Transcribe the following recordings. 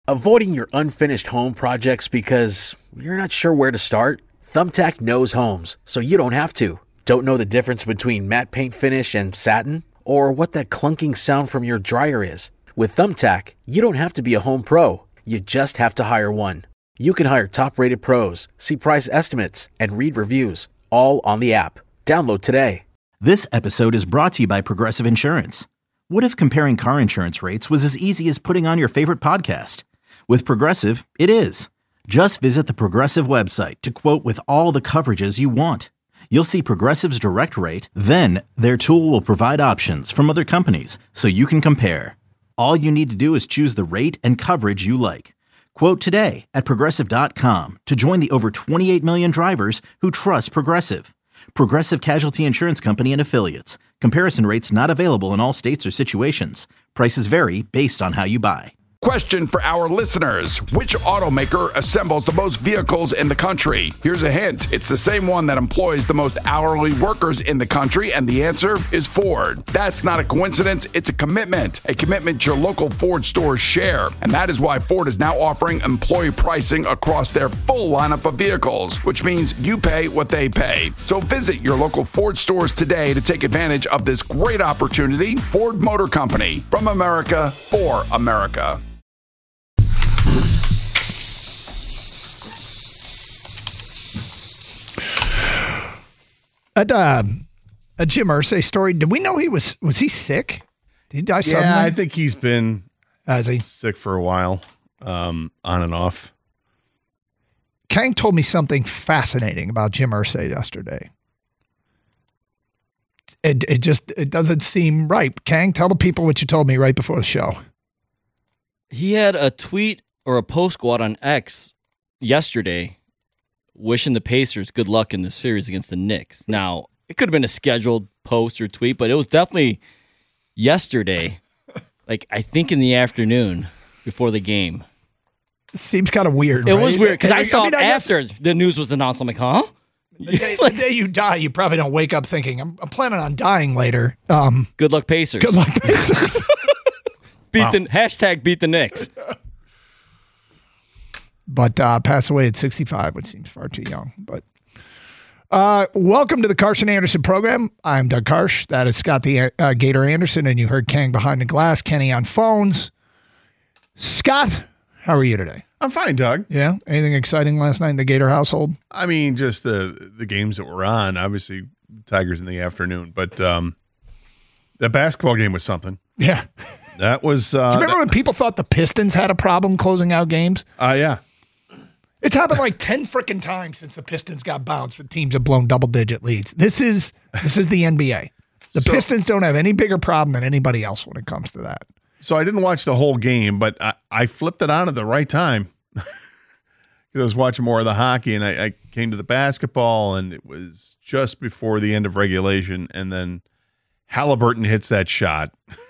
Avoiding your unfinished home projects because you're not sure where to start? Thumbtack knows homes, so you don't have to. Don't know the difference between matte paint finish and satin? Or what that clunking sound from your dryer is? With Thumbtack, you don't have to be a home pro. You just have to hire one. You can hire top-rated pros, see price estimates, and read reviews, all on the app. Download today. This episode is brought to you by Progressive Insurance. What if comparing car insurance rates was as easy as putting on your favorite podcast? With Progressive, it is. Just visit the Progressive website to quote with all the coverages you want. You'll see Progressive's direct rate, then their tool will provide options from other companies so you can compare. All you need to do is choose the rate and coverage you like. Quote today at Progressive.com to join the over 28 million drivers who trust Progressive. Progressive Casualty Insurance Company and Affiliates. Comparison rates not available in all states or situations. Prices vary based on how you buy. Question for our listeners. Which automaker assembles the most vehicles in the country? Here's a hint. It's the same one that employs the most hourly workers in the country, and the answer is Ford. That's not a coincidence. It's a commitment your local Ford stores share. And that is why Ford is now offering employee pricing across their full lineup of vehicles, which means you pay what they pay. So visit your local Ford stores today to take advantage of this great opportunity. Ford Motor Company, from America, for America. A Jim Irsay story. Did we know was he sick? Did he die suddenly? Yeah, I think he's been he? sick for a while, on and off. Kang told me something fascinating about Jim Irsay yesterday. It doesn't seem right. Kang, tell the people what you told me right before the show. He had a tweet or a post go out on X yesterday wishing the Pacers good luck in the series against the Knicks. Now, it could have been a scheduled post or tweet, but it was definitely yesterday, like I think in the afternoon before the game. It seems kind of weird. It right? was weird because I saw it I after the news was announced. I'm like, huh? The day you die, you probably don't wake up thinking, I'm planning on dying later. Good luck, Pacers. Good luck, Pacers. Beat the Knicks. But passed away at 65, which seems far too young. But welcome to the Carson Anderson program. I'm Doug Karsh. That is Scott the Gator Anderson, and you heard Kang behind the glass, Kenny on phones. Scott, how are you today? I'm fine, Doug. Yeah? Anything exciting last night in the Gator household? I mean, just the games that were on. Obviously, Tigers in the afternoon. But the basketball game was something. Yeah. That was... Do you remember when people thought the Pistons had a problem closing out games? Yeah. It's happened like 10 freaking times since the Pistons got bounced and teams have blown double-digit leads. This is the NBA. The Pistons don't have any bigger problem than anybody else when it comes to that. So I didn't watch the whole game, but I flipped it on at the right time. Because I was watching more of the hockey, and I came to the basketball, and it was just before the end of regulation, and then Halliburton hits that shot.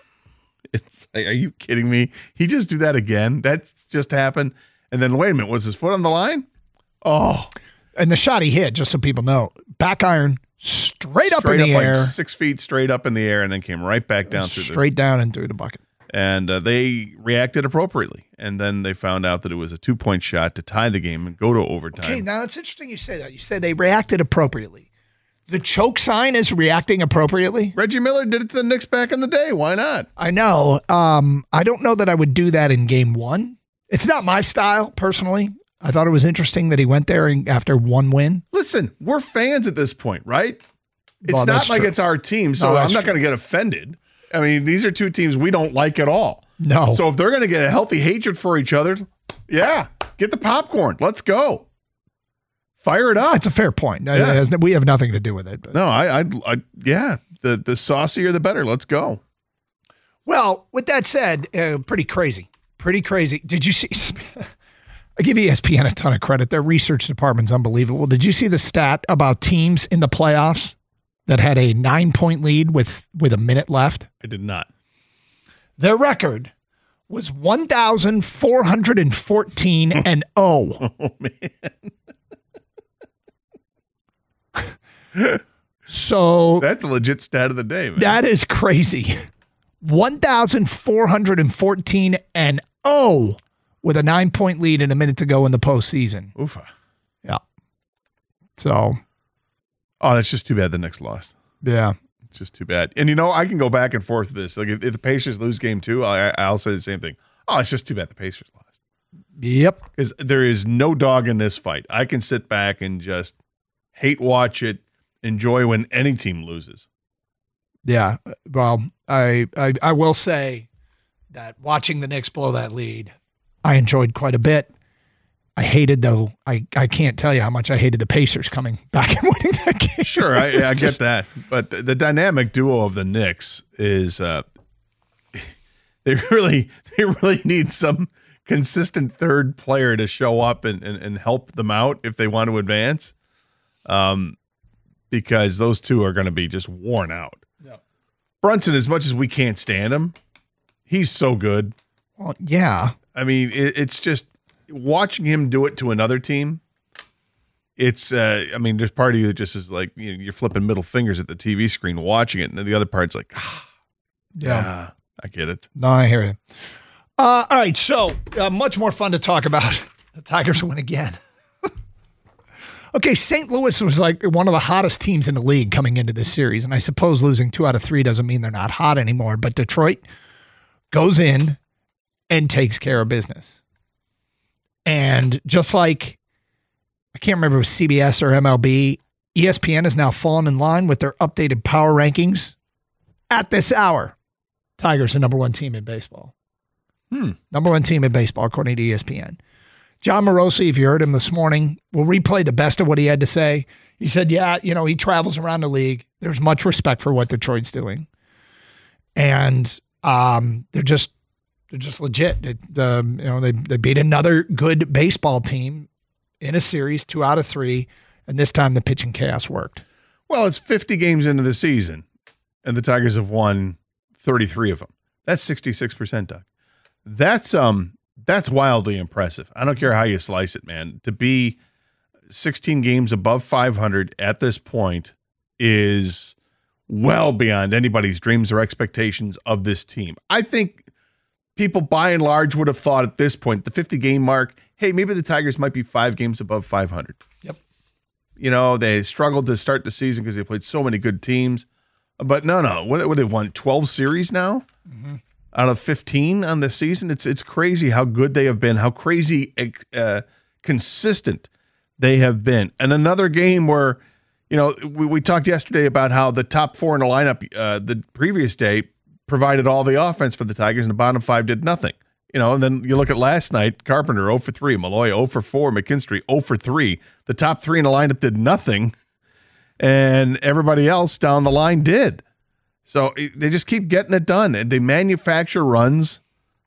It's like, are you kidding me? He just do that again? That's just happened. And then, wait a minute, was his foot on the line? Oh. And the shot he hit, just so people know, back iron straight up in the air. Like 6 feet straight up in the air and then came right back down straight down and through the bucket. And they reacted appropriately. And then they found out that it was a 2-point shot to tie the game and go to overtime. Okay, now it's interesting you say that. You said they reacted appropriately. The choke sign is reacting appropriately? Reggie Miller did it to the Knicks back in the day. Why not? I know. I don't know that I would do that in game one. It's not my style, personally. I thought it was interesting that he went there after one win. Listen, we're fans at this point, right? It's Well, not like true. it's our team, so I'm not going to get offended. I mean, these are two teams we don't like at all. No. So if they're going to get a healthy hatred for each other, yeah, get the popcorn. Let's go. Fire it up. That's a fair point. Yeah. We have nothing to do with it. But. No, yeah, the saucier the better. Let's go. Well, with that said, pretty crazy. Pretty crazy. Did you see? I give ESPN a ton of credit. Their research department's unbelievable. Did you see the stat about teams in the playoffs that had a 9-point lead with a minute left? I did not. Their record was 1,414 and 0. Oh, man. So that's a legit stat of the day, man. That is crazy. 1,414 and 0 with a 9-point lead and a minute to go in the postseason. Oofa. Yeah. So. Oh, that's just too bad the Knicks lost. Yeah. It's just too bad. And, I can go back and forth with this. Like, if the Pacers lose game 2, I'll say the same thing. Oh, it's just too bad the Pacers lost. Yep. Because there is no dog in this fight. I can sit back and just hate watch it, enjoy when any team loses. Yeah. Well, I will say that watching the Knicks blow that lead, I enjoyed quite a bit. I hated, though, I can't tell you how much I hated the Pacers coming back and winning that game. Sure, I get that. But the dynamic duo of the Knicks is they really need some consistent third player to show up and help them out if they want to advance. Because those two are going to be just worn out. Yep. Brunson, as much as we can't stand him, he's so good. Well, yeah. I mean, it's just watching him do it to another team. It's, there's part of you that just is like, you're flipping middle fingers at the TV screen watching it, and then the other part's like, yeah, I get it. No, I hear you. All right, so much more fun to talk about. The Tigers win again. Okay, St. Louis was like one of the hottest teams in the league coming into this series, and I suppose losing 2 out of 3 doesn't mean they're not hot anymore, but Detroit goes in and takes care of business. And just like, I can't remember if it was CBS or MLB, ESPN has now fallen in line with their updated power rankings at this hour. Tigers are number 1 team in baseball. Number 1 team in baseball, according to ESPN. John Morosi, if you heard him this morning, will replay the best of what he had to say. He said, he travels around the league. There's much respect for what Detroit's doing. And they're just legit. They beat another good baseball team in a series, 2 out of 3, and this time the pitching chaos worked. Well, it's 50 games into the season, and the Tigers have won 33 of them. That's 66%, Doug. That's wildly impressive. I don't care how you slice it, man. To be 16 games above 500 at this point is well beyond anybody's dreams or expectations of this team. I think people by and large would have thought at this point, the 50-game mark, hey, maybe the Tigers might be 5 games above 500. Yep. They struggled to start the season because they played so many good teams. But no. What they've won 12 series now? Mm-hmm. Out of 15 on the season. It's crazy how good they have been, how crazy consistent they have been. And another game where, we talked yesterday about how the top 4 in the lineup the previous day provided all the offense for the Tigers and the bottom 5 did nothing. And then you look at last night, Carpenter 0 for 3, Malloy 0 for 4, McKinstry 0 for 3. The top 3 in the lineup did nothing, and everybody else down the line did. So they just keep getting it done, and they manufacture runs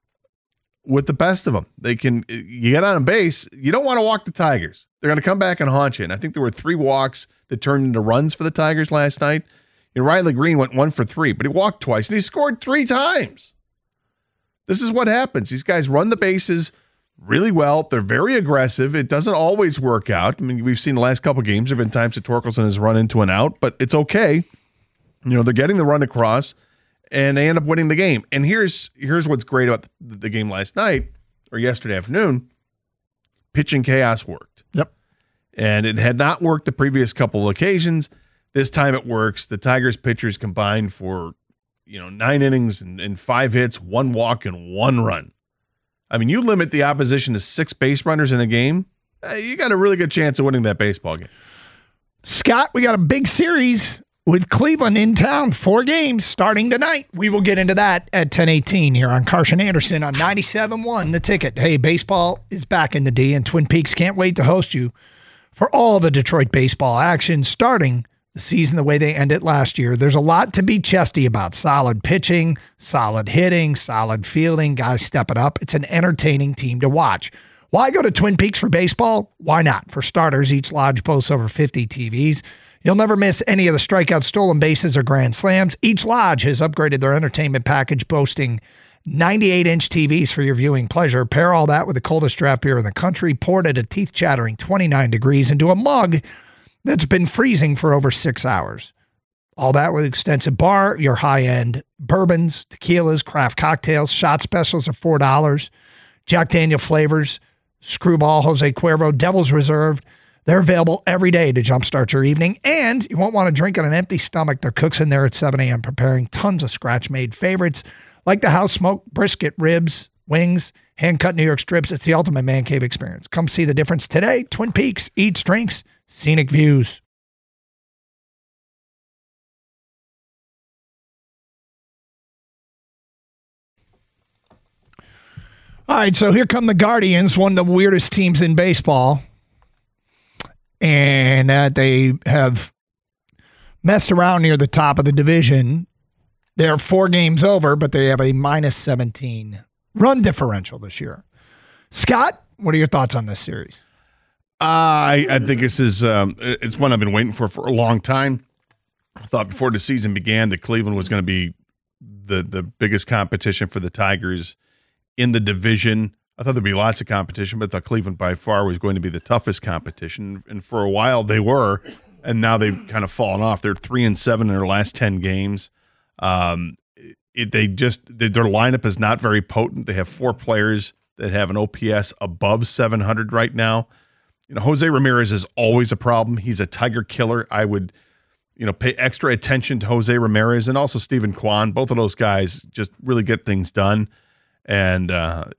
with the best of them. You get on base, you don't want to walk the Tigers. They're going to come back and haunt you. And I think there were 3 walks that turned into runs for the Tigers last night. Riley Green went 1 for 3, but he walked twice, and he scored 3 times. This is what happens. These guys run the bases really well. They're very aggressive. It doesn't always work out. I mean, we've seen the last couple games, there have been times that Torkelson has run into an out, but it's okay. They're getting the run across, and they end up winning the game. And here's what's great about the game last night, or yesterday afternoon. Pitching chaos worked. Yep. And it had not worked the previous couple of occasions. This time it works. The Tigers pitchers combined for 9 innings and 5 hits, 1 walk, and 1 run. I mean, you limit the opposition to 6 base runners in a game, you got a really good chance of winning that baseball game. Scott, we got a big series with Cleveland in town, 4 games starting tonight. We will get into that at 10:18 here on Carson Anderson on 97.1 The Ticket. Hey, baseball is back in the D, and Twin Peaks can't wait to host you for all the Detroit baseball action starting the season the way they ended last year. There's a lot to be chesty about. Solid pitching, solid hitting, solid fielding, guys stepping up. It's an entertaining team to watch. Why go to Twin Peaks for baseball? Why not? For starters, each lodge boasts over 50 TVs. You'll never miss any of the strikeouts, stolen bases, or grand slams. Each lodge has upgraded their entertainment package, boasting 98-inch TVs for your viewing pleasure. Pair all that with the coldest draft beer in the country, poured at a teeth-chattering 29 degrees into a mug that's been freezing for over 6 hours. All that with extensive bar, your high-end bourbons, tequilas, craft cocktails. Shot specials are $4. Jack Daniel flavors, Screwball, Jose Cuervo, Devil's Reserve. They're available every day to jumpstart your evening, and you won't want to drink on an empty stomach. Their cooks in there at 7 a.m. preparing tons of scratch-made favorites like the house-smoked brisket, ribs, wings, hand-cut New York strips. It's the ultimate man cave experience. Come see the difference today. Twin Peaks, eats, drinks, scenic views. All right, so here come the Guardians, one of the weirdest teams in baseball. And they have messed around near the top of the division. They're 4 games over, but they have a minus 17 run differential this year. Scott, what are your thoughts on this series? I think this is it's one I've been waiting for a long time. I thought before the season began that Cleveland was going to be the biggest competition for the Tigers in the division. I thought there'd be lots of competition, but I thought Cleveland by far was going to be the toughest competition. And for a while they were, and now they've kind of fallen off. They're 3-7 in their last 10 games. Their lineup is not very potent. They have 4 players that have an OPS above 700 right now. Jose Ramirez is always a problem. He's a Tiger killer. I would, pay extra attention to Jose Ramirez and also Stephen Kwan. Both of those guys just really get things done. And,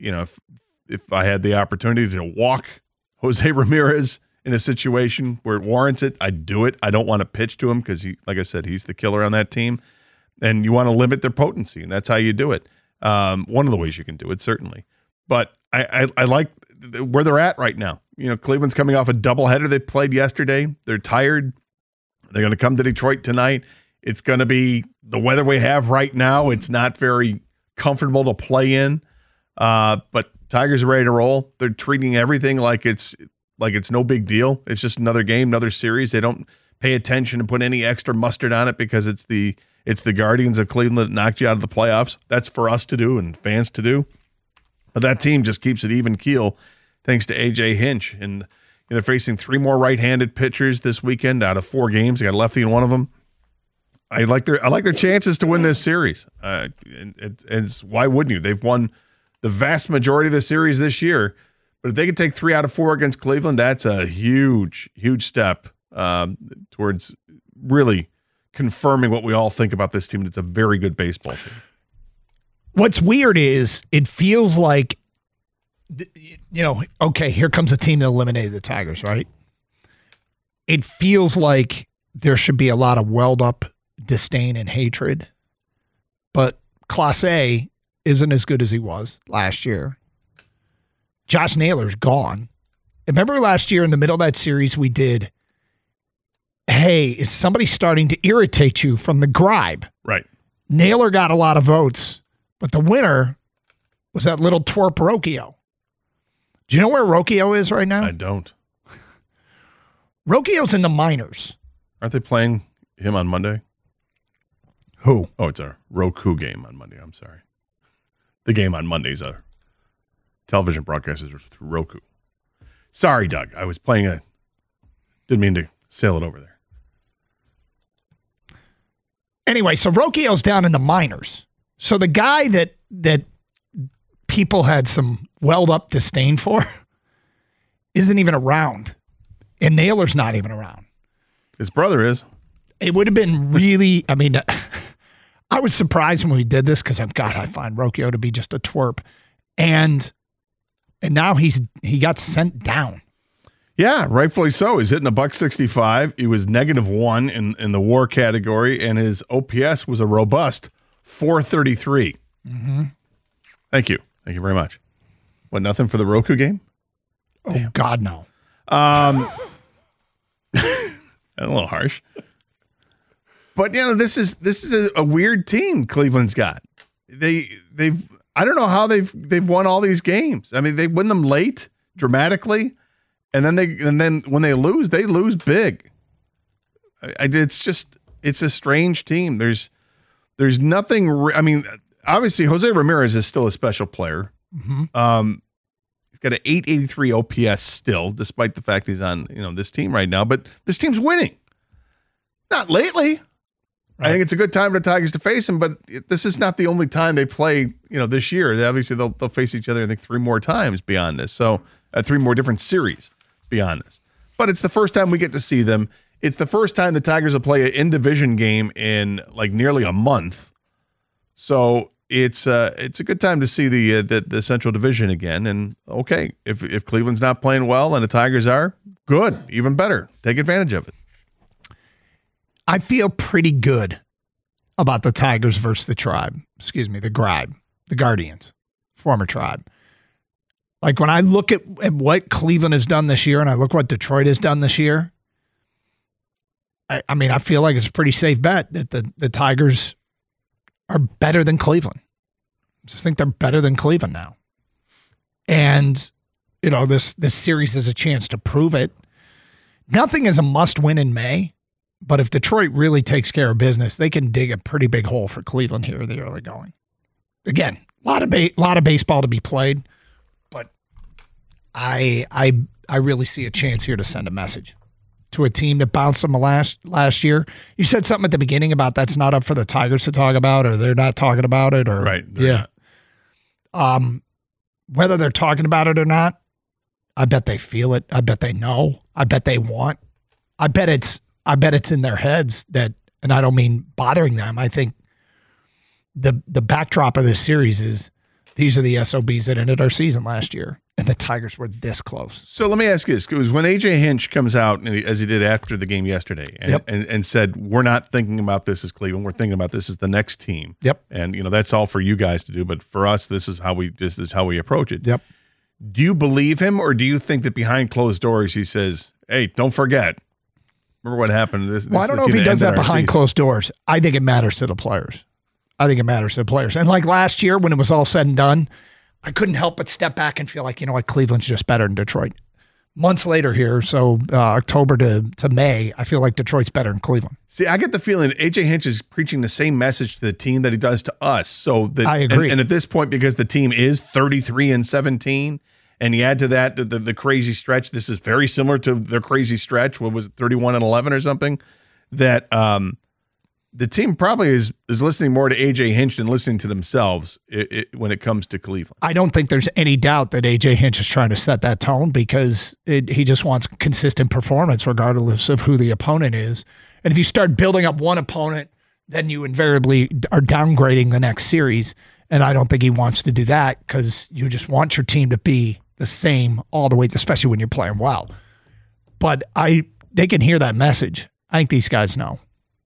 if I had the opportunity to walk Jose Ramirez in a situation where it warrants it, I'd do it. I don't want to pitch to him because, like I said, he's the killer on that team. And you want to limit their potency, and that's how you do it. One of the ways you can do it, certainly. But I like where they're at right now. Cleveland's coming off a doubleheader they played yesterday. They're tired. They're going to come to Detroit tonight. It's going to be the weather we have right now. It's not very comfortable to play in. But Tigers are ready to roll. They're treating everything like it's no big deal. It's just another game, another series. They don't pay attention and put any extra mustard on it because it's the Guardians of Cleveland that knocked you out of the playoffs. That's for us to do and fans to do. But that team just keeps it even keel thanks to A.J. Hinch. And they're facing 3 more right-handed pitchers this weekend out of 4 games. They got a lefty in one of them. I like their chances to win this series. It's why wouldn't you? They've won the vast majority of the series this year. But if they can take 3 out of 4 against Cleveland, that's a huge, huge step towards really confirming what we all think about this team. It's a very good baseball team. What's weird is it feels like, okay, here comes a team that eliminated the Tigers, right? It feels like there should be a lot of welled up disdain and hatred, but Clase isn't as good as he was last year. Josh Naylor's gone. Remember last year in the middle of that series we did, hey, is somebody starting to irritate you from the Gribe? Right. Naylor got a lot of votes, but the winner was that little twerp Rocchio. Do you know where Rocchio is right now? I don't. Rocchio's in the minors. Aren't they playing him on Monday? Who? Oh, it's a Roku game on Monday. I'm sorry. The game on Mondays are television broadcasts through Roku. Sorry, Doug. I was playing didn't mean to sail it over there. Anyway, so Rocchio's down in the minors. So the guy that people had some welled up disdain for isn't even around. And Naylor's not even around. His brother is. It would have been really, I was surprised when we did this because I find Rocchio to be just a twerp. And now he got sent down. Yeah, rightfully so. He's hitting a $165. He was -1 in the WAR category, and his OPS was a robust 433. Mm-hmm. Thank you very much. What? Nothing for the Roku game? Oh, damn. God, no. A little harsh. But this is a weird team Cleveland's got. They've I don't know how they've won all these games. I mean, they win them late, dramatically, and then when they lose big. It's a strange team. There's nothing. Obviously Jose Ramirez is still a special player. Mm-hmm. He's got an 883 OPS still, despite the fact he's on this team right now. But this team's winning. Not lately. I think it's a good time for the Tigers to face him, but this is not the only time they play, this year. They'll face each other, I think, 3 more times beyond this. So 3 more different series beyond this. But it's the first time we get to see them. It's the first time the Tigers will play an in-division game in like nearly a month. So it's a good time to see the Central Division again. And okay, if Cleveland's not playing well and the Tigers are, good, even better. Take advantage of it. I feel pretty good about the Tigers versus the Tribe. The Gribe, the Guardians, former Tribe. Like when I look at what Cleveland has done this year and I look what Detroit has done this year, I feel like it's a pretty safe bet that the Tigers are better than Cleveland. I just think they're better than Cleveland now. And, this series is a chance to prove it. Nothing is a must-win in May. But if Detroit really takes care of business, they can dig a pretty big hole for Cleveland here in the early going. Again, a lot of baseball to be played, but I really see a chance here to send a message to a team that bounced them last year. You said something at the beginning about that's not up for the Tigers to talk about, or they're not talking about it, or right? Yeah. Whether they're talking about it or not, I bet they feel it. I bet they know. I bet they want. I bet it's in their heads that, and I don't mean bothering them. I think the backdrop of this series is these are the SOBs that ended our season last year, and the Tigers were this close. So let me ask you this. It was when A.J. Hinch comes out, as he did after the game yesterday, and said, we're not thinking about this as Cleveland. We're thinking about this as the next team. Yep. And, that's all for you guys to do. But for us, this is how we approach it. Yep. Do you believe him, or do you think that behind closed doors he says, hey, don't forget, remember what happened? I don't know if he does that behind closed doors. I think it matters to the players. And like last year when it was all said and done, I couldn't help but step back and feel like, Cleveland's just better than Detroit. Months later here, so October to May, I feel like Detroit's better than Cleveland. See, I get the feeling A.J. Hinch is preaching the same message to the team that he does to us. So I agree. And at this point, because the team is 33-17, and you add to that the crazy stretch, this is very similar to their crazy stretch. What was it, 31-11 or something? That the team probably is listening more to A.J. Hinch than listening to themselves when it comes to Cleveland. I don't think there's any doubt that A.J. Hinch is trying to set that tone because he just wants consistent performance regardless of who the opponent is. And if you start building up one opponent, then you invariably are downgrading the next series. And I don't think he wants to do that because you just want your team to be the same all the way, especially when you're playing well. But they can hear that message. I think these guys know.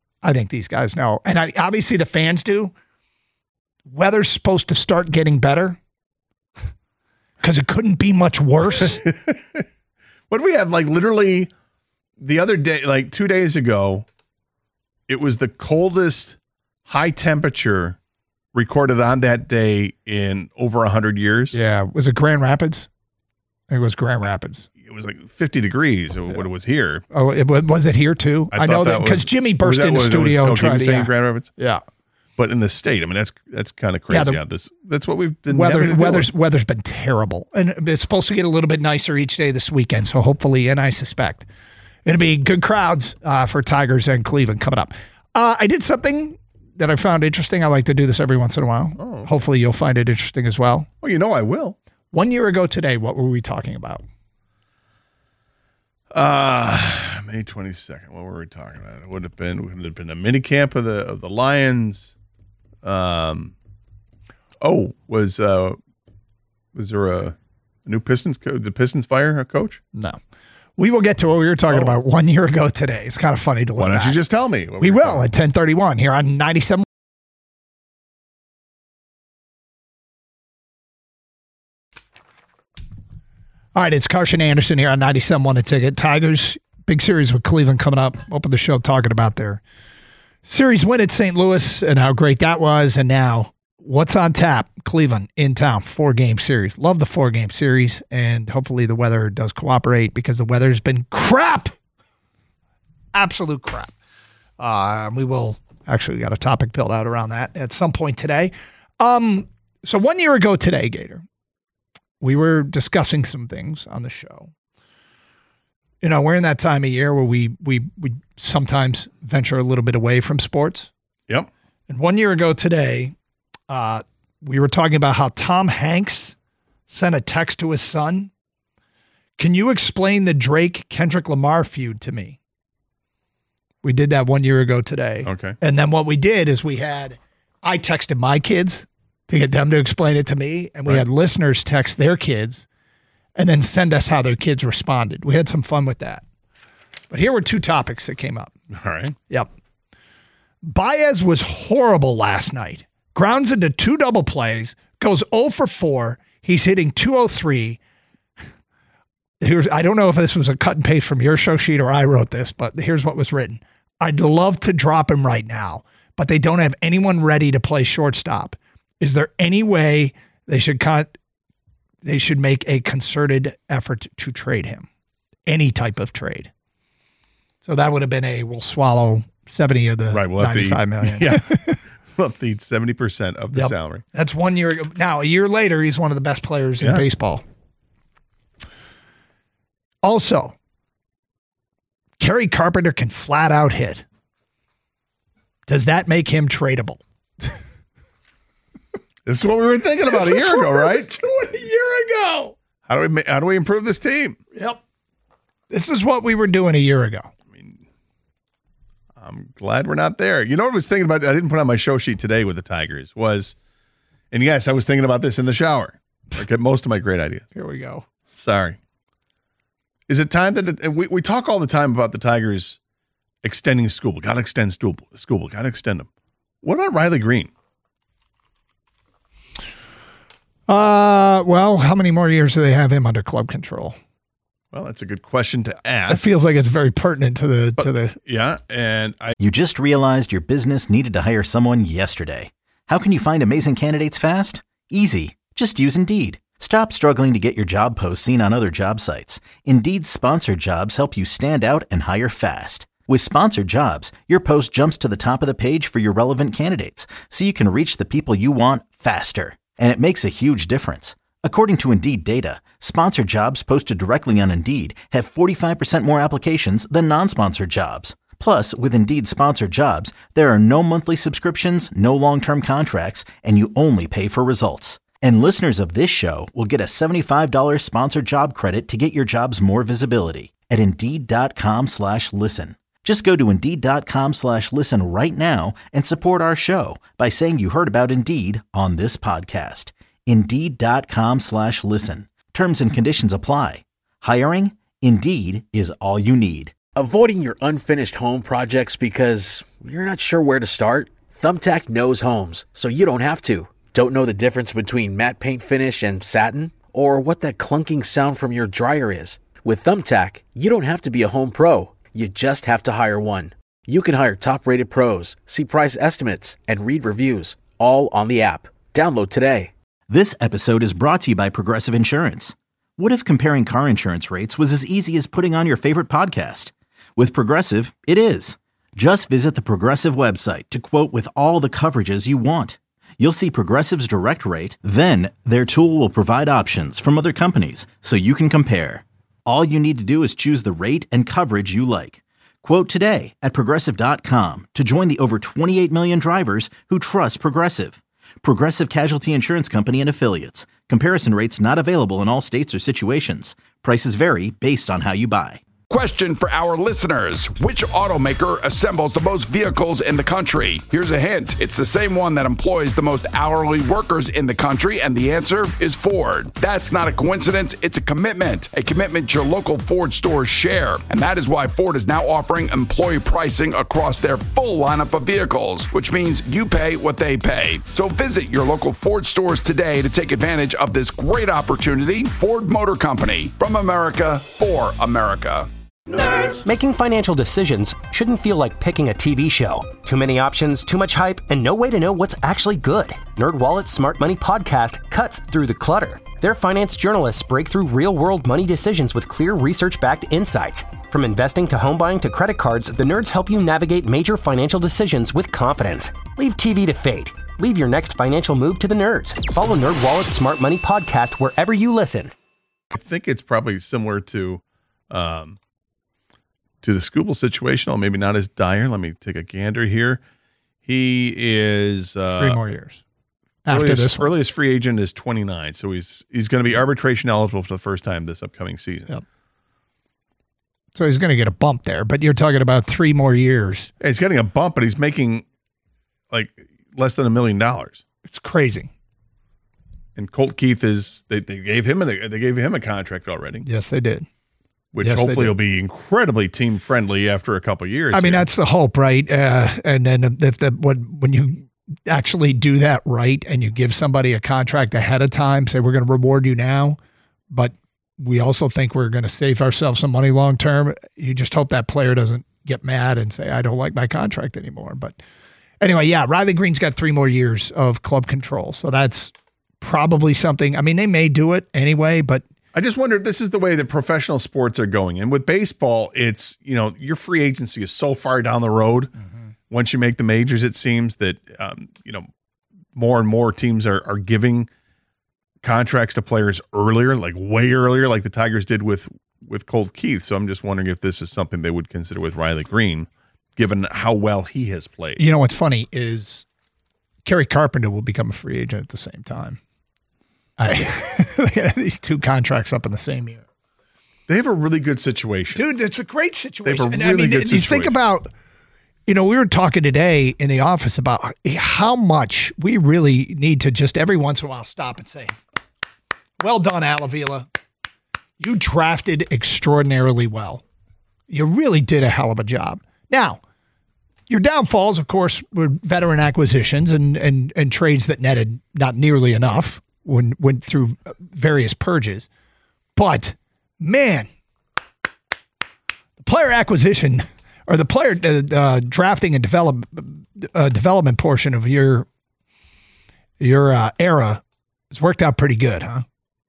And obviously the fans do. Weather's supposed to start getting better because it couldn't be much worse. What do we have? Like literally the other day, like 2 days ago, it was the coldest high temperature recorded on that day in over 100 years. Yeah. Was it Grand Rapids? It was Grand Rapids. It was like 50 degrees what it was here. Oh, was it here too? I know that because Jimmy burst in the studio and tried to. Grand Rapids? Yeah. But in the state, I mean, that's kind of crazy. That's what we've been weather's been terrible. And it's supposed to get a little bit nicer each day this weekend. So hopefully, and I suspect it'll be good crowds for Tigers and Cleveland coming up. I did something that I found interesting. I like to do this every once in a while. Oh. Hopefully you'll find it interesting as well. Well, I will. 1 year ago today, what were we talking about? May 22nd. What were we talking about? It would have been a mini camp of the Lions. Was there a new Pistons? The Pistons fire a coach? No. We will get to what we were talking about 1 year ago today. It's kind of funny to look back. Why don't you just tell me? We will at 10:31 here on 97. All right, it's Carson Anderson here on 97.1 A Ticket. Tigers, big series with Cleveland coming up. Open the show talking about their series win at St. Louis and how great that was. And now, what's on tap? Cleveland in town, 4-game series. Love the 4-game series, and hopefully the weather does cooperate because the weather's been crap. Absolute crap. We got a topic built out around that at some point today. So 1 year ago today, Gator, we were discussing some things on the show. You know, we're in that time of year where we sometimes venture a little bit away from sports. Yep. And 1 year ago today, we were talking about how Tom Hanks sent a text to his son. Can you explain the Drake-Kendrick Lamar feud to me? We did that 1 year ago today. Okay. And then what we did is I texted my kids to get them to explain it to me, and we had listeners text their kids and then send us how their kids responded. We had some fun with that. But here were two topics that came up. All right. Yep. Baez was horrible last night. Grounds into two double plays, goes 0 for 4. He's hitting 203. I don't know if this was a cut and paste from your show sheet or I wrote this, but here's what was written. I'd love to drop him right now, but they don't have anyone ready to play shortstop. Is there any way they should make a concerted effort to trade him? Any type of trade. So that would have been we'll swallow 70 of the $95 million. Yeah. We'll need 70% of the salary. That's 1 year ago. Now, a year later, he's one of the best players in baseball. Also, Kerry Carpenter can flat out hit. Does that make him tradable? This is what we were thinking about a year ago, right? Doing a year ago. How do we improve this team? Yep. This is what we were doing a year ago. I mean, I'm glad we're not there. You know what I was thinking about? I didn't put on my show sheet today with the Tigers and yes, I was thinking about this in the shower. I get most of my great ideas. Here we go. Sorry. Is it time that we talk all the time about the Tigers extending Skubal? Got to extend Skubal. Got to extend him. What about Riley Green? Well, how many more years do they have him under club control? Well, that's a good question to It ask. feels like it's very pertinent to the. Yeah, and You just realized your business needed to hire someone yesterday. How can you find amazing candidates fast? Easy. Just use Indeed. Stop struggling to get your job posts seen on other job sites. Indeed's sponsored jobs help you stand out and hire fast. With sponsored jobs, your post jumps to the top of the page for your relevant candidates, so you can reach the people you want faster. And it makes a huge difference. According to Indeed data, sponsored jobs posted directly on Indeed have 45% more applications than non-sponsored jobs. Plus, with Indeed sponsored jobs, there are no monthly subscriptions, no long-term contracts, and you only pay for results. And listeners of this show will get a $75 sponsored job credit to get your jobs more visibility at Indeed.com/listen. Just go to Indeed.com/listen right now and support our show by saying you heard about Indeed on this podcast. Indeed.com/listen. Terms and conditions apply. Hiring? Indeed is all you need. Avoiding your unfinished home projects because you're not sure where to start? Thumbtack knows homes, so you don't have to. Don't know the difference between matte paint finish and satin? Or what that clunking sound from your dryer is? With Thumbtack, you don't have to be a home pro. You just have to hire one. You can hire top-rated pros, see price estimates, and read reviews, all on the app. Download today. This episode is brought to you by Progressive Insurance. What if comparing car insurance rates was as easy as putting on your favorite podcast? With Progressive, it is. Just visit the Progressive website to quote with all the coverages you want. You'll see Progressive's direct rate, then their tool will provide options from other companies so you can compare. All you need to do is choose the rate and coverage you like. Quote today at Progressive.com to join the over 28 million drivers who trust Progressive. Progressive Casualty Insurance Company and Affiliates. Comparison rates not available in all states or situations. Prices vary based on how you buy. Question for our listeners. Which automaker assembles the most vehicles in the country? Here's a hint. It's the same one that employs the most hourly workers in the country, and the answer is Ford. That's not a coincidence. It's a commitment your local Ford stores share. And that is why Ford is now offering employee pricing across their full lineup of vehicles, which means you pay what they pay. So visit your local Ford stores today to take advantage of this great opportunity. Ford Motor Company, from America for America. Nerds. Making financial decisions shouldn't feel like picking a TV show. Too many options, too much hype, and no way to know what's actually good. NerdWallet's Smart Money podcast cuts through the clutter. Their finance journalists break through real-world money decisions with clear research-backed insights. From investing to home buying to credit cards, the nerds help you navigate major financial decisions with confidence. Leave TV to fate. Leave your next financial move to the nerds. Follow NerdWallet's Smart Money podcast wherever you listen. I think it's probably similar to the Skubal situation, or maybe not as dire. Let me take a gander here. He is 3 more years. After this one. Earliest free agent is 29, so he's going to be arbitration eligible for the first time this upcoming season. Yep. So he's going to get a bump there, but you're talking about 3 more years. He's getting a bump, but he's making like less than $1 million. It's crazy. And Colt Keith is they gave him a contract already. Yes, they did. Which hopefully will be incredibly team friendly after a couple of years. I mean, that's the hope, right? And then when you actually do that right and you give somebody a contract ahead of time, say we're going to reward you now, but we also think we're going to save ourselves some money long term. You just hope that player doesn't get mad and say, I don't like my contract anymore. But anyway, yeah, Riley Green's got 3 more years of club control. So that's probably something. I mean, they may do it anyway, but I just wonder if this is the way that professional sports are going. And with baseball, it's, your free agency is so far down the road. Mm-hmm. Once you make the majors, it seems that, more and more teams are giving contracts to players earlier, like way earlier, like the Tigers did with Colt Keith. So I'm just wondering if this is something they would consider with Riley Green, given how well he has played. You know, what's funny is Kerry Carpenter will become a free agent at the same time. These 2 contracts up in the same year. They have a really good situation. Dude, it's a great situation. They have a really good situation. You think about, we were talking today in the office about how much we really need to just every once in a while stop and say, well done, Al Avila. You drafted extraordinarily well. You really did a hell of a job. Now, your downfalls, of course, were veteran acquisitions and trades that netted not nearly enough. Went through various purges. But, man, the player acquisition or the player drafting and development portion of your era has worked out pretty good, huh?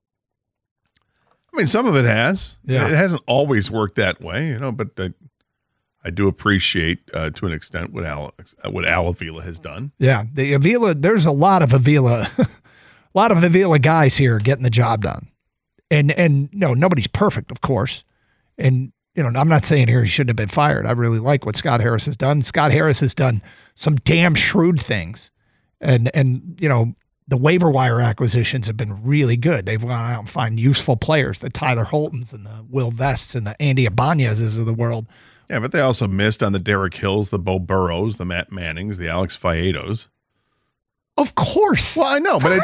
I mean, some of it has. Yeah. It hasn't always worked that way, but I do appreciate to an extent what Al Avila has done. Yeah, the Avila. There's a lot of Avila. A lot of Avila guys here getting the job done. And no, nobody's perfect, of course. And, I'm not saying here he shouldn't have been fired. I really like what Scott Harris has done. Scott Harris has done some damn shrewd things. And the waiver wire acquisitions have been really good. They've gone out and find useful players, the Tyler Holtons and the Will Vests and the Andy Ibanez's of the world. Yeah, but they also missed on the Derek Hills, the Bo Burrows, the Matt Mannings, the Alex Faedos. Of course. Well, I know, but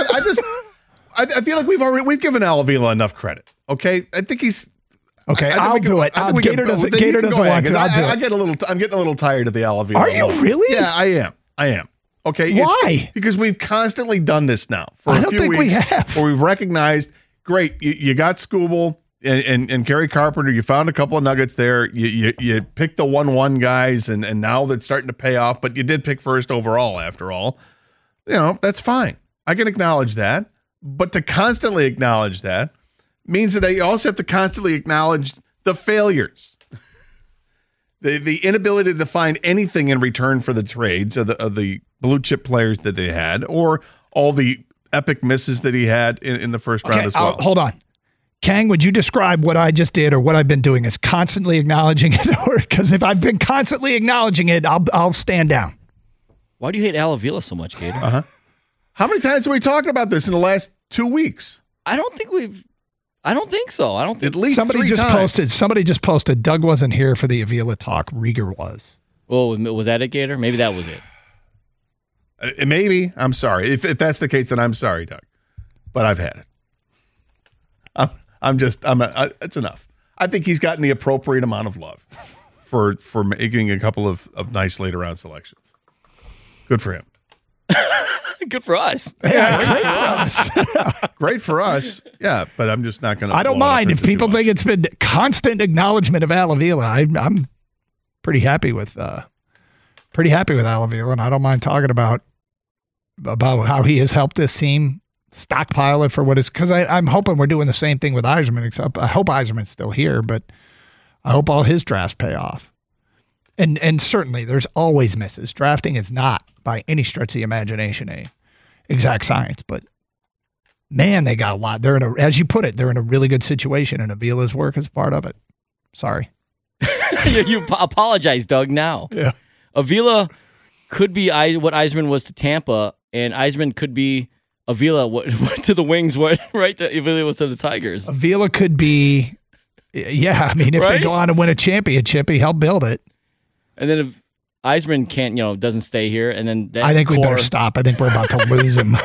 I feel like we've given Al Avila enough credit. Okay, I think he's okay. I'll do it. Gator doesn't want to. I'm getting a little tired of the Al Avila. Are you really? Yeah, I am. Okay. Why? Because we've constantly done this now for a few weeks. We have. Where we've recognized, great, you got Skubal and Kerry Carpenter. You found a couple of nuggets there. You picked the 1-1 guys, and now that's starting to pay off. But you did pick first overall, after all. That's fine. I can acknowledge that. But to constantly acknowledge that means that you also have to constantly acknowledge the failures. The inability to find anything in return for the trades of the blue chip players that they had, or all the epic misses that he had in the first round as well. Hold on. Kang, would you describe what I just did or what I've been doing as constantly acknowledging it? Because if I've been constantly acknowledging it, I'll stand down. Why do you hate Al Avila so much, Gator? Uh-huh. How many times have we talked about this in the last 2 weeks? I don't think so. I don't think at least somebody just posted. Doug wasn't here for the Avila talk. Rieger was. Oh, was that it, Gator? Maybe that was it. Maybe. I'm sorry. If that's the case, then I'm sorry, Doug. But I've had it. It's enough. I think he's gotten the appropriate amount of love for making a couple of nice later round selections. Good for him. Good for us. Yeah, great for us. Yeah, but I'm just not going to. I don't mind if people think it's been constant acknowledgement of Al Avila. I'm pretty happy with Al Avila, and I don't mind talking about how he has helped this team stockpile it for what it's. Because I'm hoping we're doing the same thing with Yzerman. Except I hope Yzerman's still here, but I hope all his drafts pay off. And certainly there's always misses. Drafting is not by any stretch of the imagination a exact science, but man, they got a lot. They're as you put it, they're in a really good situation, and Avila's work is part of it. Sorry. You apologize, Doug, now. Yeah. Avila could be what Eisman was to Tampa, and Eisman could be Avila what to the Wings, what right? Avila was to the Tigers. Avila could be, yeah. I mean, if they go on to win a championship, he helped build it. And then if Eisman can't, doesn't stay here, and then I think we better stop. I think we're about to lose him.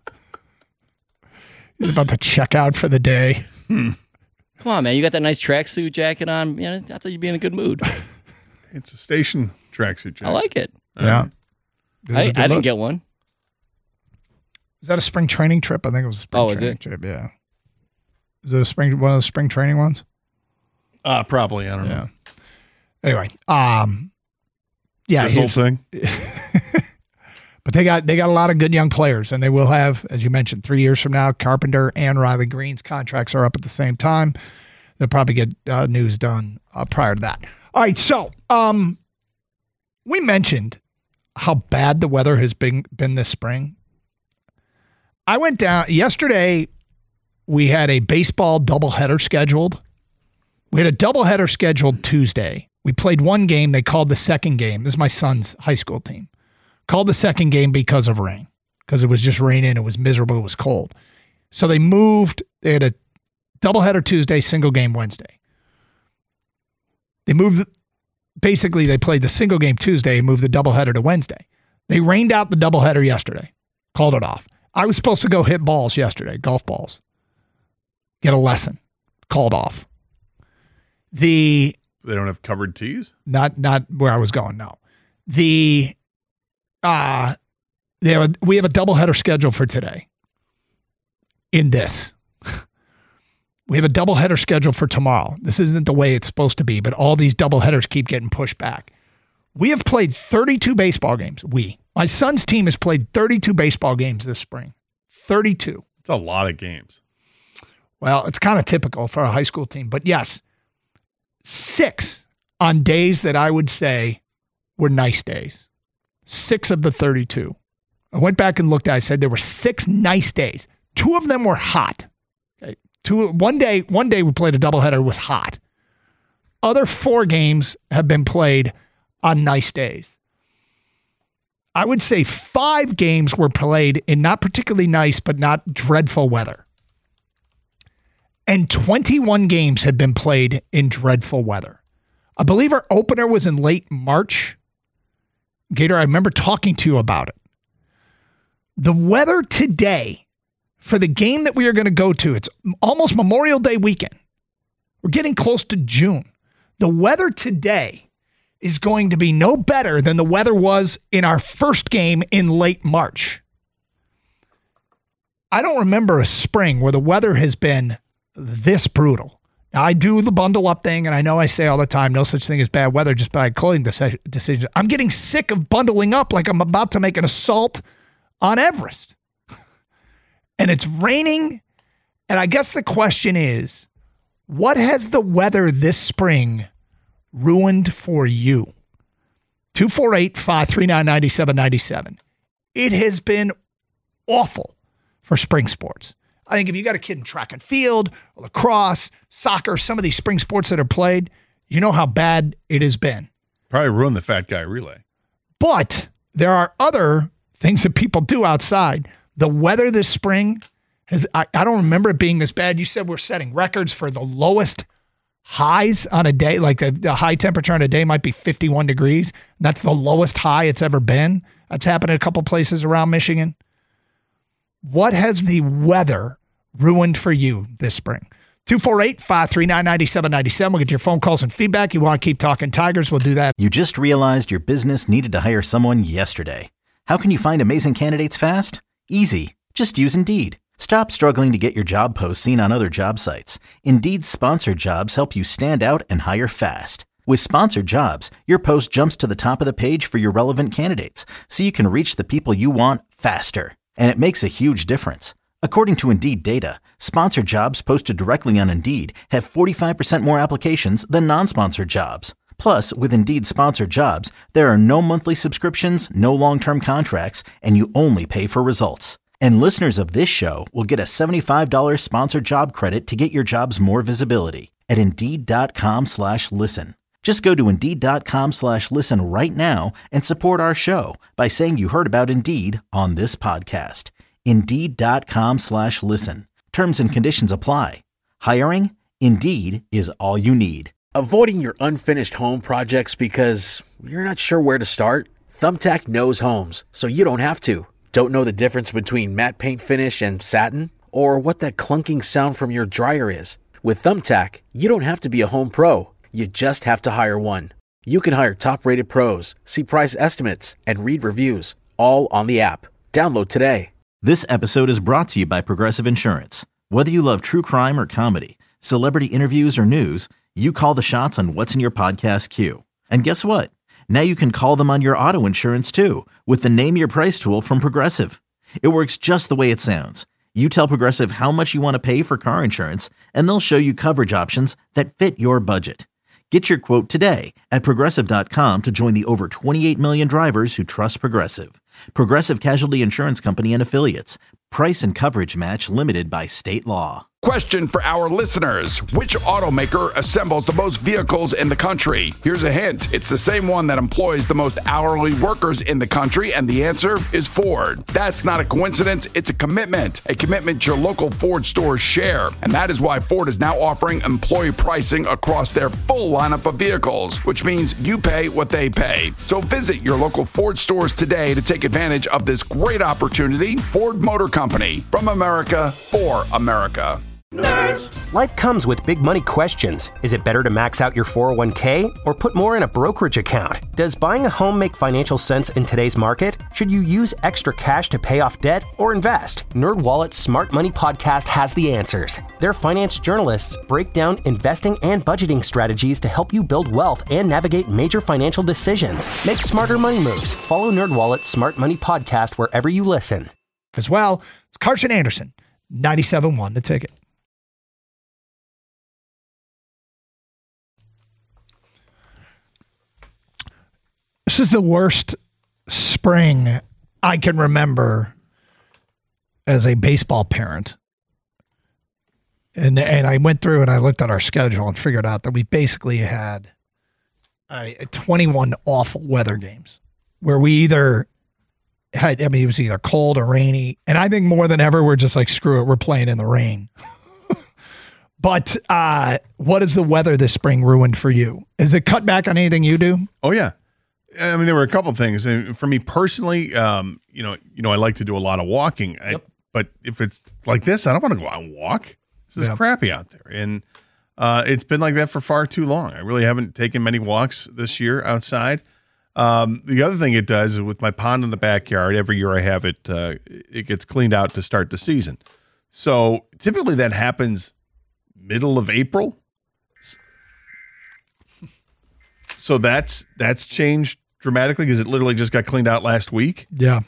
He's about to check out for the day. Come on, man! You got that nice tracksuit jacket on. I thought you'd be in a good mood. It's a station tracksuit jacket. I like it. Yeah, I didn't get one. Is that a spring training trip? I think it was a spring training trip. Yeah. Is it one of those spring training ones? Probably. I don't know. Anyway, this whole thing. But they got a lot of good young players, and they will have, as you mentioned, 3 years from now, Carpenter and Riley Green's contracts are up at the same time. They'll probably get news done prior to that. All right, so we mentioned how bad the weather has been this spring. I went down yesterday. We had a baseball doubleheader scheduled. We had a doubleheader scheduled Tuesday. We played one game. They called the second game. This is my son's high school team. Called the second game because of rain, because it was just raining. It was miserable. It was cold. So they moved. They had a doubleheader Tuesday, single game Wednesday. They moved. Basically, they played the single game Tuesday and moved the doubleheader to Wednesday. They rained out the doubleheader yesterday. Called it off. I was supposed to go hit balls yesterday, golf balls. Get a lesson. Called off. They don't have covered tees? Not where I was going, no. We have a doubleheader schedule for today. In this. We have a doubleheader schedule for tomorrow. This isn't the way it's supposed to be, but all these doubleheaders keep getting pushed back. We have played 32 baseball games. My son's team has played 32 baseball games this spring. 32. It's a lot of games. Well, it's kind of typical for a high school team. But yes, 6 on days that I would say were nice days. 6 of the 32. I went back and looked at it. I said there were 6 nice days. 2 of them were hot. Okay. One day we played a doubleheader. It was hot. Other 4 games have been played on nice days. I would say 5 games were played in not particularly nice, but not dreadful weather. And 21 games have been played in dreadful weather. I believe our opener was in late March. Gator, I remember talking to you about it. The weather today for the game that we are going to go to, it's almost Memorial Day weekend. We're getting close to June. The weather today is going to be no better than the weather was in our first game in late March. I don't remember a spring where the weather has been this brutal. Now, I do the bundle up thing, and I know I say all the time, no such thing as bad weather, just bad clothing decisions. I'm getting sick of bundling up like I'm about to make an assault on Everest. And it's raining, and I guess the question is, what has the weather this spring ruined for you? 248-539-9797. It has been awful for spring sports. I think if you got a kid in track and field, lacrosse, soccer, some of these spring sports that are played, you know how bad it has been. Probably ruined the fat guy relay. But there are other things that people do outside. The weather this spring, I don't remember it being this bad. You said we're setting records for the lowest highs on a day. Like the high temperature on a day might be 51 degrees. That's the lowest high it's ever been. That's happened in a couple places around Michigan. What has the weather ruined for you this spring? 248-539-9797. We'll get your phone calls and feedback. You want to keep talking Tigers, we'll do that. You just realized your business needed to hire someone yesterday. How can you find amazing candidates fast? Easy. Just use Indeed. Stop struggling to get your job posts seen on other job sites. Indeed's sponsored jobs help you stand out and hire fast. With sponsored jobs, your post jumps to the top of the page for your relevant candidates, so you can reach the people you want faster. And it makes a huge difference. According to Indeed data, sponsored jobs posted directly on Indeed have 45% more applications than non-sponsored jobs. Plus, with Indeed sponsored jobs, there are no monthly subscriptions, no long-term contracts, and you only pay for results. And listeners of this show will get a $75 sponsored job credit to get your jobs more visibility at Indeed.com/listen. Just go to Indeed.com/listen right now and support our show by saying you heard about Indeed on this podcast. Indeed.com/listen. Terms and conditions apply. Hiring? Indeed is all you need. Avoiding your unfinished home projects because you're not sure where to start? Thumbtack knows homes, so you don't have to. Don't know the difference between matte paint finish and satin? Or what that clunking sound from your dryer is? With Thumbtack, you don't have to be a home pro. You just have to hire one. You can hire top-rated pros, see price estimates, and read reviews, all on the app. Download today. This episode is brought to you by Progressive Insurance. Whether you love true crime or comedy, celebrity interviews or news, you call the shots on what's in your podcast queue. And guess what? Now you can call them on your auto insurance too with the Name Your Price tool from Progressive. It works just the way it sounds. You tell Progressive how much you want to pay for car insurance, and they'll show you coverage options that fit your budget. Get your quote today at Progressive.com to join the over 28 million drivers who trust Progressive. Progressive Casualty Insurance Company and Affiliates. Price and coverage match limited by state law. Question for our listeners. Which automaker assembles the most vehicles in the country? Here's a hint. It's the same one that employs the most hourly workers in the country, and the answer is Ford. That's not a coincidence. It's a commitment your local Ford stores share. And that is why Ford is now offering employee pricing across their full lineup of vehicles, which means you pay what they pay. So visit your local Ford stores today to take advantage of this great opportunity. Ford Motor Company, from America for America. Nerds. Life comes with big money questions. Is it better to max out your 401k or put more in a brokerage account? Does buying a home make financial sense in today's market? Should you use extra cash to pay off debt or invest? NerdWallet's Smart Money Podcast has the answers. Their finance journalists break down investing and budgeting strategies to help you build wealth and navigate major financial decisions. Make smarter money moves. Follow NerdWallet's Smart Money Podcast wherever you listen. As well, it's Carson Anderson, 97.1 The Ticket. This is the worst spring I can remember as a baseball parent. And I went through and I looked at our schedule and figured out that we basically had 21 awful weather games where we either had, it was either cold or rainy. And I think more than ever, we're just like, screw it, we're playing in the rain. But what has the weather this spring ruined for you? Is it cut back on anything you do? Oh, yeah. I mean, there were a couple of things. For me personally, I like to do a lot of walking. But if it's like this, I don't want to go out and walk. This is crappy out there. And it's been like that for far too long. I really haven't taken many walks this year outside. The other thing it does is with my pond in the backyard, every year I have it, it gets cleaned out to start the season. So typically that happens middle of April. So that's changed dramatically because it literally just got cleaned out last week. Yeah.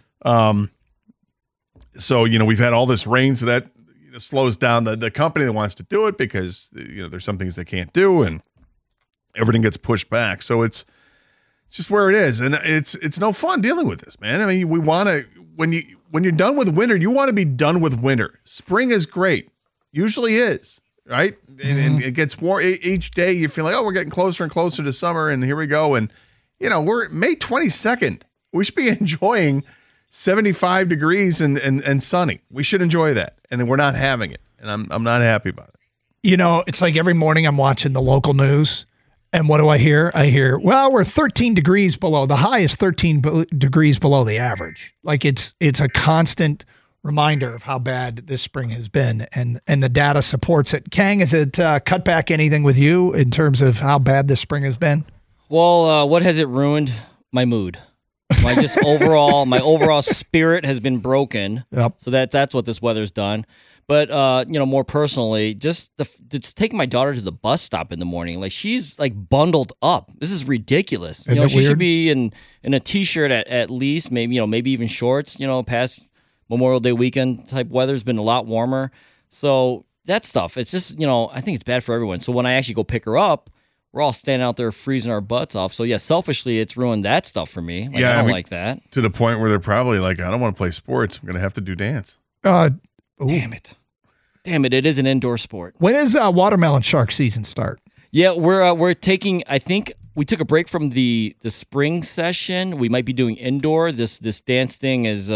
So, we've had all this rain, so that slows down the company that wants to do it because, there's some things they can't do and everything gets pushed back. So it's just where it is. And it's no fun dealing with this, man. I mean, we want to, when you're done with winter, you want to be done with winter. Spring is great. Usually is. Right? And it gets warm each day. You feel like, oh, we're getting closer and closer to summer. And here we go. And, we're May 22nd. We should be enjoying 75 degrees and sunny. We should enjoy that. And we're not having it. And I'm not happy about it. It's like every morning I'm watching the local news. And what do I hear? I hear, well, we're 13 degrees below. The high is 13 degrees below the average. Like it's a constant reminder of how bad this spring has been, and the data supports it. Kang, has it cut back anything with you in terms of how bad this spring has been? Well, what has it ruined? My mood. My overall spirit has been broken. Yep. So that's what this weather's done. But more personally, just taking my daughter to the bus stop in the morning, like she's like bundled up. This is ridiculous. She should be in a t-shirt at least, maybe even shorts. Past Memorial Day weekend type weather's been a lot warmer. So that stuff, it's just, I think it's bad for everyone. So when I actually go pick her up, we're all standing out there freezing our butts off. So yeah, selfishly, it's ruined that stuff for me. I don't like that. To the point where they're probably like, I don't want to play sports. I'm going to have to do dance. Damn it. It is an indoor sport. When does watermelon shark season start? Yeah, we're taking, I think we took a break from the spring session. We might be doing indoor. This dance thing is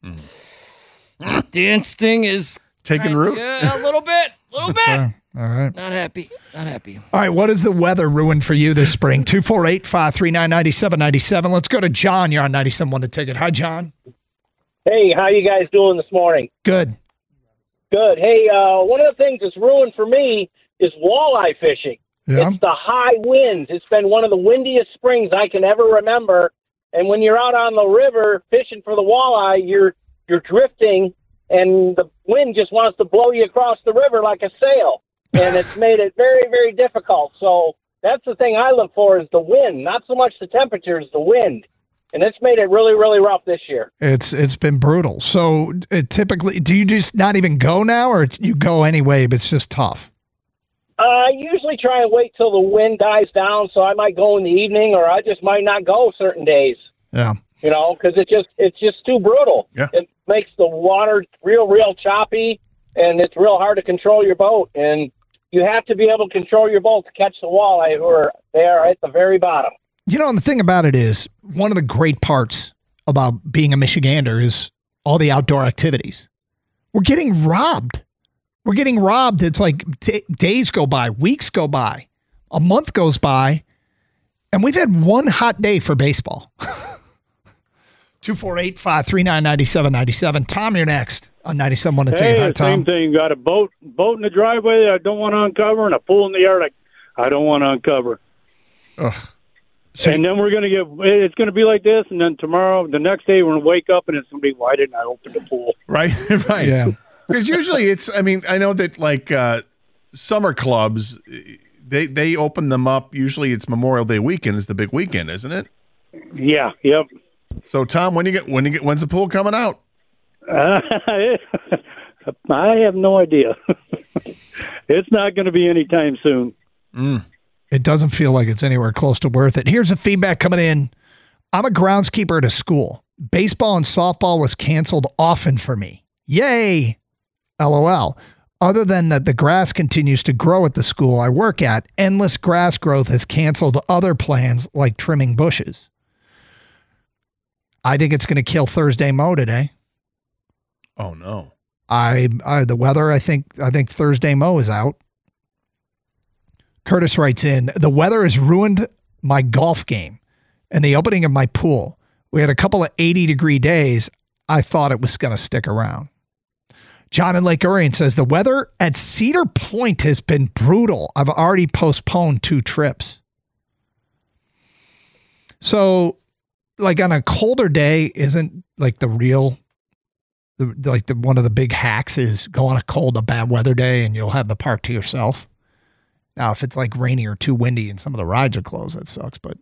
taking root. Yeah, a little bit. All right. Not happy. All right, what is the weather ruined for you this spring? 248-539-9797. Let's go to John. You're on 97.1 The Ticket. Hi, John. Hey, how you guys doing this morning? Good. Good. Hey, one of the things that's ruined for me is walleye fishing. Yeah. It's the high winds. It's been one of the windiest springs I can ever remember. And when you're out on the river fishing for the walleye, you're drifting, and the wind just wants to blow you across the river like a sail. And it's made it very, very difficult. So that's the thing I look for is the wind, not so much the temperature, it's the wind. And it's made it really, really rough this year. It's been brutal. So typically, do you just not even go now, or you go anyway, but it's just tough? I usually try and wait till the wind dies down, so I might go in the evening, or I just might not go certain days. Yeah. You know, because it's just too brutal. Yeah. It makes the water real choppy, and it's real hard to control your boat. And you have to be able to control your boat to catch the walleye they are at the very bottom. You know, and the thing about it is, one of the great parts about being a Michigander is all the outdoor activities. We're getting robbed. It's like days go by, weeks go by, a month goes by, and we've had one hot day for baseball. 248-539-9797. Tom, you're next on 97.1 The Ticket. Hi, Tom. Same thing. Got a boat in the driveway that I don't want to uncover, and a pool in the yard I don't want to uncover. Ugh. And then it's going to be like this, and then tomorrow, the next day, we're going to wake up, and it's going to be, why didn't I open the pool? Right. Yeah. Because usually I know that like summer clubs, they open them up. Usually it's Memorial Day weekend is the big weekend, isn't it? Yeah. Yep. So Tom, when's the pool coming out? I have no idea. It's not going to be anytime soon. It doesn't feel like it's anywhere close to worth it. Here's the feedback coming in. I'm a groundskeeper at a school. Baseball and softball was canceled often for me. Yay! LOL. Other than that, the grass continues to grow at the school I work at. Endless grass growth has canceled other plans like trimming bushes. I think it's going to kill Thursday Mow today. Oh no. The weather, I think Thursday Mow is out. Curtis writes in, the weather has ruined my golf game and the opening of my pool. We had a couple of 80-degree days. I thought it was going to stick around. John in Lake Orion says, the weather at Cedar Point has been brutal. I've already postponed 2 trips. So, like on a colder day, isn't like one of the big hacks is go on a bad weather day and you'll have the park to yourself. Now, if it's like rainy or too windy and some of the rides are closed, that sucks. But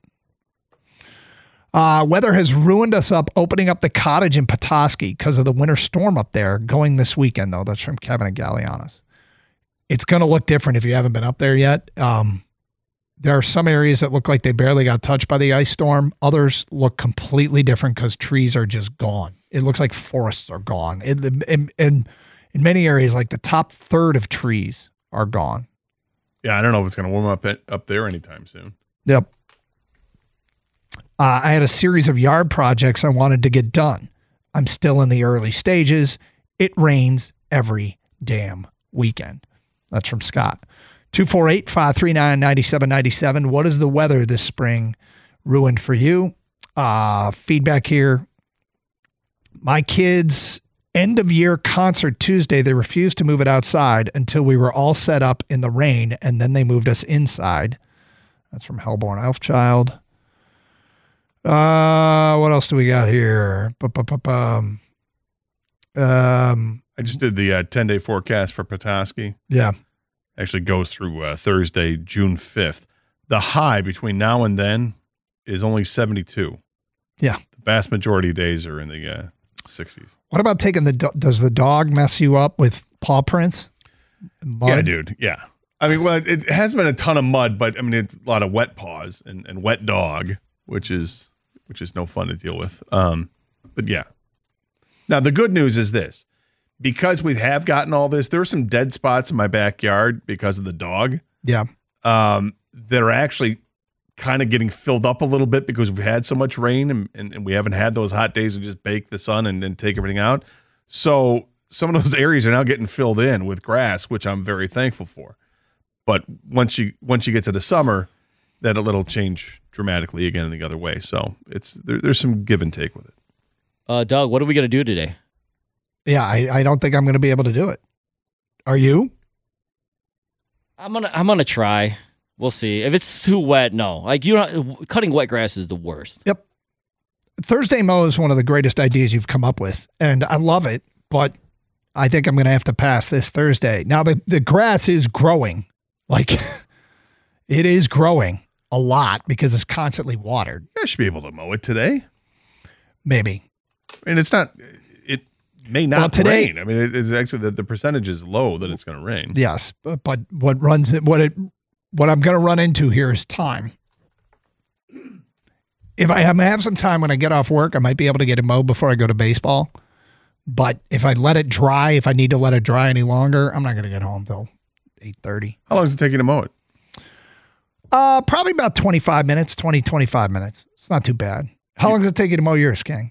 weather has ruined us up opening up the cottage in Petoskey because of the winter storm up there going this weekend, though. That's from Kevin and Gallianos. It's going to look different if you haven't been up there yet. There are some areas that look like they barely got touched by the ice storm. Others look completely different because trees are just gone. It looks like forests are gone. In many areas, like the top third of trees are gone. Yeah, I don't know if it's going to warm up there anytime soon. Yep. I had a series of yard projects I wanted to get done. I'm still in the early stages. It rains every damn weekend. That's from Scott. 248-539-9797. What is the weather this spring ruined for you? Feedback here. My kids' end-of-year concert Tuesday, they refused to move it outside until we were all set up in the rain, and then they moved us inside. That's from Hellborn Elfchild. What else do we got here? I just did the 10-day forecast for Petoskey. Yeah. Actually goes through Thursday, June 5th. The high between now and then is only 72. Yeah. The vast majority of days are in the 60s. What about taking does the dog mess you up with paw prints? Mud? Yeah, dude. Yeah. I mean, well, it has been a ton of mud, but I mean, it's a lot of wet paws and wet dog, which is no fun to deal with. But yeah. Now, the good news is this. Because we have gotten all this, there are some dead spots in my backyard because of the dog. Yeah. They're actually kind of getting filled up a little bit because we've had so much rain and we haven't had those hot days to just bake the sun and take everything out. So some of those areas are now getting filled in with grass, which I'm very thankful for. But once you get to the summer, that'll change dramatically again the other way. So there's some give and take with it. Doug, what are we going to do today? Yeah, I don't think I'm going to be able to do it. Are you? I'm gonna try. We'll see. If it's too wet, no. Like cutting wet grass is the worst. Yep. Thursday mow is one of the greatest ideas you've come up with, and I love it. But I think I'm going to have to pass this Thursday. Now the grass is growing, like it is growing a lot because it's constantly watered. I should be able to mow it today. Maybe. And it's not. It may not today, rain. I mean, it's actually the percentage is low that it's going to rain. Yes, but what I'm going to run into here is time. If I have some time when I get off work, I might be able to get it mowed before I go to baseball. But if I let it dry, if I need to let it dry any longer, I'm not going to get home till 8:30. How long does it take you to mow it? Probably about 25 minutes. It's not too bad. How long does it take you to mow yours, King?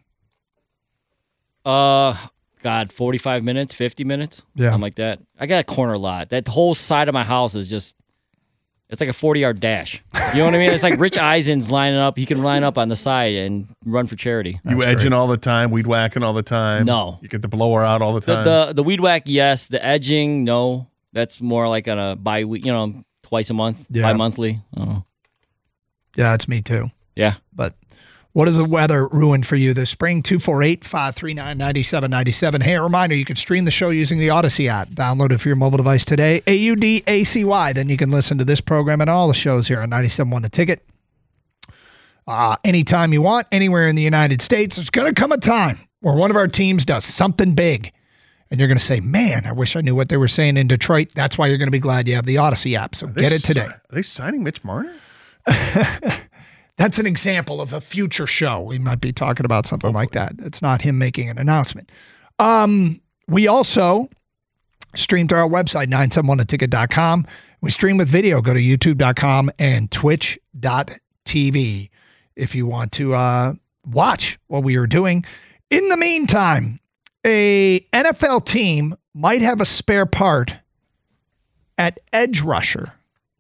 45 minutes, 50 minutes, something like that. I got a corner lot. That whole side of my house is just, it's like a 40-yard dash. You know what I mean? It's like Rich Eisen's lining up. He can line up on the side and run for charity. You edging all the time, weed whacking all the time? No. You get the blower out all the time? The weed whack, yes. The edging, no. That's more like on a bi-week, twice a month, bi-monthly. Yeah, it's me too. Yeah. But what does the weather ruin for you this spring? 248-539-9797. Hey, a reminder, you can stream the show using the Odyssey app. Download it for your mobile device today. AUDACY. Then you can listen to this program and all the shows here on 97.1 The Ticket. Anytime you want, anywhere in the United States. There's going to come a time where one of our teams does something big. And you're going to say, man, I wish I knew what they were saying in Detroit. That's why you're going to be glad you have the Odyssey app. So get it today. Are they signing Mitch Marner? That's an example of a future show. We might be talking about something like that. It's not him making an announcement. We also stream to our website, 971theticket.com. We stream with video. Go to youtube.com and twitch.tv if you want to watch what we are doing. In the meantime, a NFL team might have a spare part at edge rusher.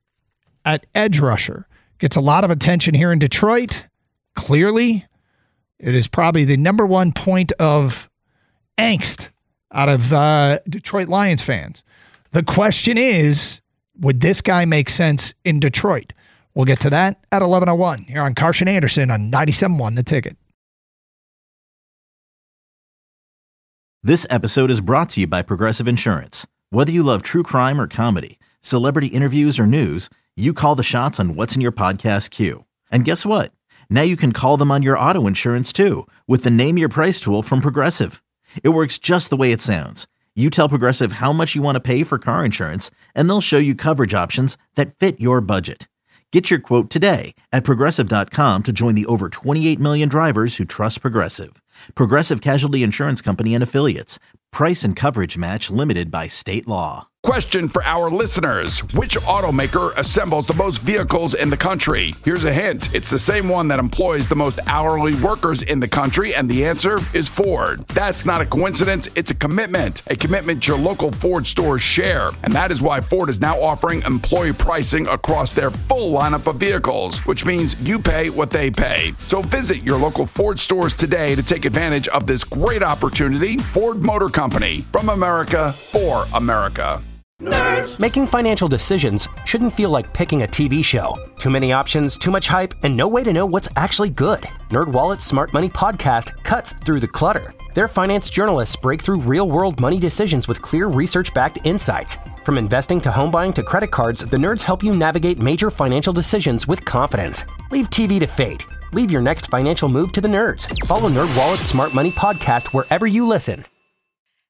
Gets a lot of attention here in Detroit. Clearly, it is probably the number one point of angst out of Detroit Lions fans. The question is, would this guy make sense in Detroit? We'll get to that at 11:01 here on Carson Anderson on 97.1 The Ticket. This episode is brought to you by Progressive Insurance. Whether you love true crime or comedy, celebrity interviews or news, you call the shots on what's in your podcast queue. And guess what? Now you can call them on your auto insurance too with the Name Your Price tool from Progressive. It works just the way it sounds. You tell Progressive how much you want to pay for car insurance, and they'll show you coverage options that fit your budget. Get your quote today at Progressive.com to join the over 28 million drivers who trust Progressive. Progressive Casualty Insurance Company and Affiliates. Price and coverage match limited by state law. Question for our listeners. Which automaker assembles the most vehicles in the country? Here's a hint. It's the same one that employs the most hourly workers in the country, and the answer is Ford. That's not a coincidence. It's a commitment your local Ford stores share. And that is why Ford is now offering employee pricing across their full lineup of vehicles, which means you pay what they pay. So visit your local Ford stores today to take advantage of this great opportunity. Ford Motor Company, from America for America. Nerds. Making financial decisions shouldn't feel like picking a TV show. Too many options, too much hype, and no way to know what's actually good. NerdWallet's Smart Money Podcast cuts through the clutter. Their finance journalists break through real-world money decisions with clear research-backed insights. From investing to home buying to credit cards, the nerds help you navigate major financial decisions with confidence. Leave TV to fate. Leave your next financial move to the nerds. Follow NerdWallet's Smart Money Podcast wherever you listen.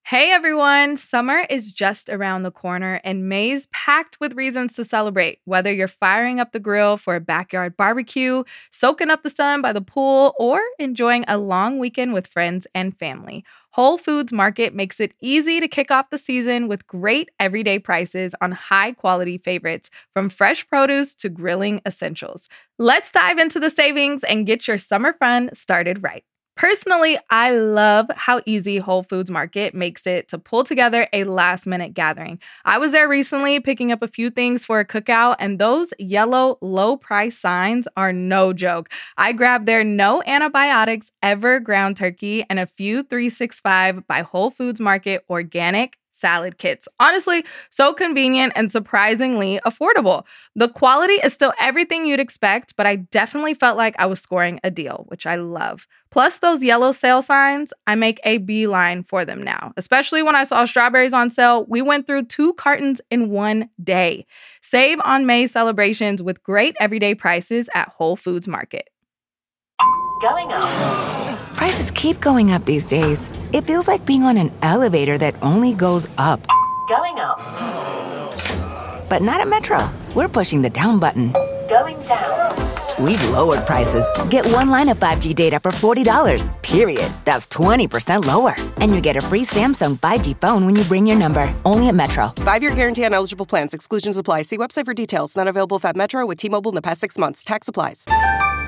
Hey everyone, summer is just around the corner and May's packed with reasons to celebrate. Whether you're firing up the grill for a backyard barbecue, soaking up the sun by the pool, or enjoying a long weekend with friends and family, Whole Foods Market makes it easy to kick off the season with great everyday prices on high-quality favorites, from fresh produce to grilling essentials. Let's dive into the savings and get your summer fun started right. Personally, I love how easy Whole Foods Market makes it to pull together a last-minute gathering. I was there recently picking up a few things for a cookout, and those yellow low-price signs are no joke. I grabbed their no antibiotics ever ground turkey and a few 365 by Whole Foods Market organic salad kits. Honestly, so convenient and surprisingly affordable. The quality is still everything you'd expect, but I definitely felt like I was scoring a deal, which I love. Plus those yellow sale signs, I make a beeline for them now. Especially when I saw strawberries on sale, we went through 2 cartons in one day. Save on May celebrations with great everyday prices at Whole Foods Market. Going up. Prices keep going up these days. It feels like being on an elevator that only goes up. Going up. But not at Metro. We're pushing the down button. Going down. We've lowered prices. Get one line of 5G data for $40, period. That's 20% lower. And you get a free Samsung 5G phone when you bring your number. Only at Metro. 5-year guarantee on eligible plans. Exclusions apply. See website for details. Not available at Metro with T-Mobile in the past 6 months. Tax applies.